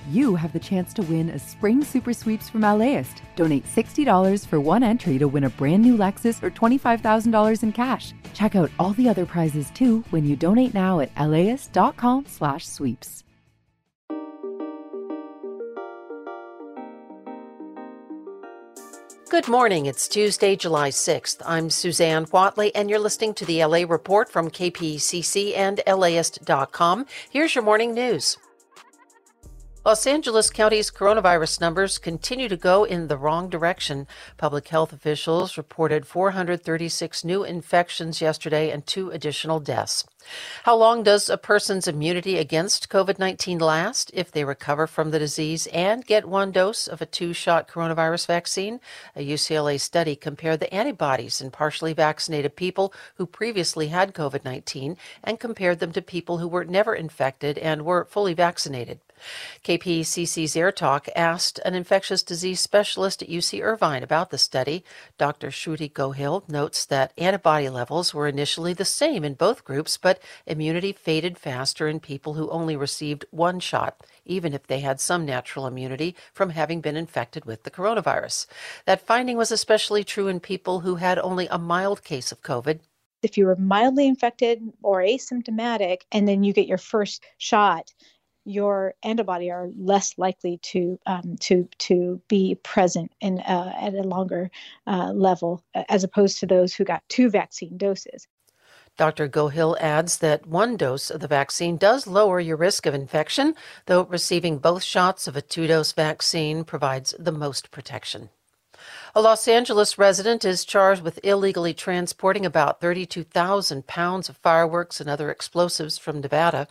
you have the chance to win a spring super sweeps from LAist. Donate $60 for one entry to win a brand new Lexus or $25,000 in cash. Check out all the other prizes too when you donate now at laist.com/sweeps. Good morning. It's Tuesday, July 6th. I'm Suzanne Whatley, and you're listening to the LA Report from KPCC and LAist.com. Here's your morning news. Los Angeles County's coronavirus numbers continue to go in the wrong direction. Public health officials reported 436 new infections yesterday and 2 additional deaths. How long does a person's immunity against COVID-19 last if they recover from the disease and get 1 dose of a 2-shot coronavirus vaccine? A UCLA study compared the antibodies in partially vaccinated people who previously had COVID-19 and compared them to people who were never infected and were fully vaccinated. KPCC's Air Talk asked an infectious disease specialist at UC Irvine about the study. Dr. Shruti Gohil notes that antibody levels were initially the same in both groups, but immunity faded faster in people who only received 1 shot, even if they had some natural immunity from having been infected with the coronavirus. That finding was especially true in people who had only a mild case of COVID. If you were mildly infected or asymptomatic and then you get your first shot, your antibody are less likely to be present in at a longer level as opposed to those who got 2 vaccine doses. Dr. Gohil adds that 1 dose of the vaccine does lower your risk of infection, though receiving both shots of a 2-dose vaccine provides the most protection. A Los Angeles resident is charged with illegally transporting about 32,000 pounds of fireworks and other explosives from Nevada.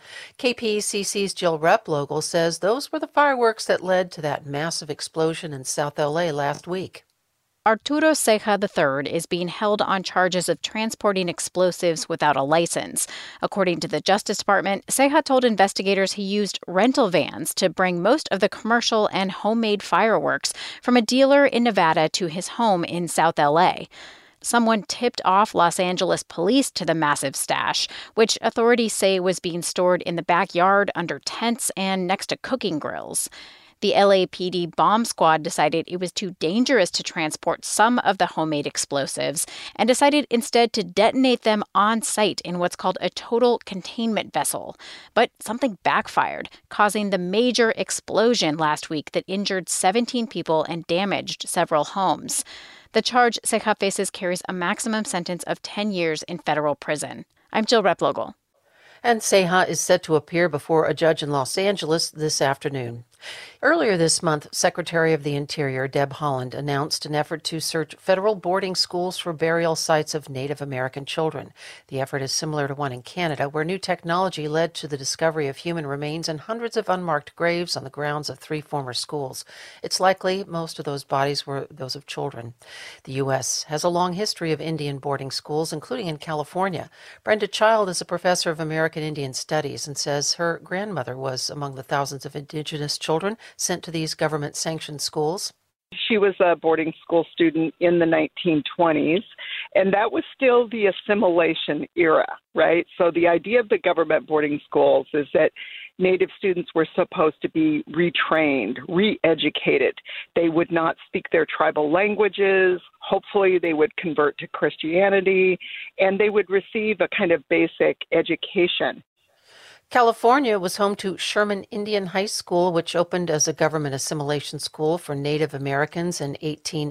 KPCC's Jill Replogle says those were the fireworks that led to that massive explosion in South LA last week. Arturo Ceja III is being held on charges of transporting explosives without a license. According to the Justice Department, Ceja told investigators he used rental vans to bring most of the commercial and homemade fireworks from a dealer in Nevada to his home in South LA. Someone tipped off Los Angeles police to the massive stash, which authorities say was being stored in the backyard under tents and next to cooking grills. The LAPD bomb squad decided it was too dangerous to transport some of the homemade explosives and decided instead to detonate them on site in what's called a total containment vessel. But something backfired, causing the major explosion last week that injured 17 people and damaged several homes. The charge Ceja faces carries a maximum sentence of 10 years in federal prison. I'm Jill Replogle. And Ceja is set to appear before a judge in Los Angeles this afternoon. Earlier this month, Secretary of the Interior Deb Haaland announced an effort to search federal boarding schools for burial sites of Native American children. The effort is similar to one in Canada, where new technology led to the discovery of human remains and hundreds of unmarked graves on the grounds of 3 former schools. It's likely most of those bodies were those of children. The U.S. has a long history of Indian boarding schools, including in California. Brenda Child is a professor of American Indian Studies and says her grandmother was among the thousands of indigenous children sent to these government-sanctioned schools. She was a boarding school student in the 1920s, and that was still the assimilation era, right? So the idea of the government boarding schools is that Native students were supposed to be retrained, re-educated. They would not speak their tribal languages. Hopefully they would convert to Christianity, and they would receive a kind of basic education. California was home to Sherman Indian High School, which opened as a government assimilation school for Native Americans in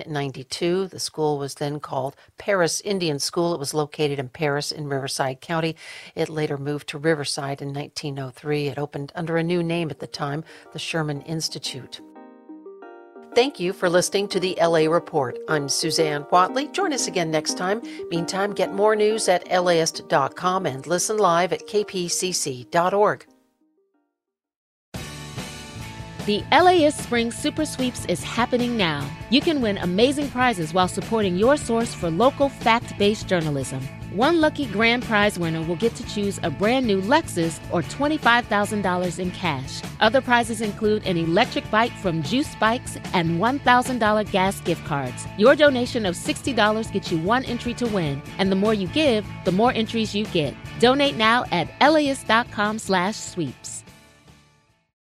1892. The school was then called Paris Indian School. It was located in Paris in Riverside County. It later moved to Riverside in 1903. It opened under a new name at the time, the Sherman Institute. Thank you for listening to the LA Report. I'm Suzanne Whatley. Join us again next time. Meantime, get more news at LAist.com and listen live at kpcc.org. The LAist Spring Super Sweeps is happening now. You can win amazing prizes while supporting your source for local fact-based journalism. One lucky grand prize winner will get to choose a brand new Lexus or $25,000 in cash. Other prizes include an electric bike from Juice Bikes and $1,000 gas gift cards. Your donation of $60 gets you 1 entry to win, and the more you give, the more entries you get. Donate now at LAist.com/sweeps.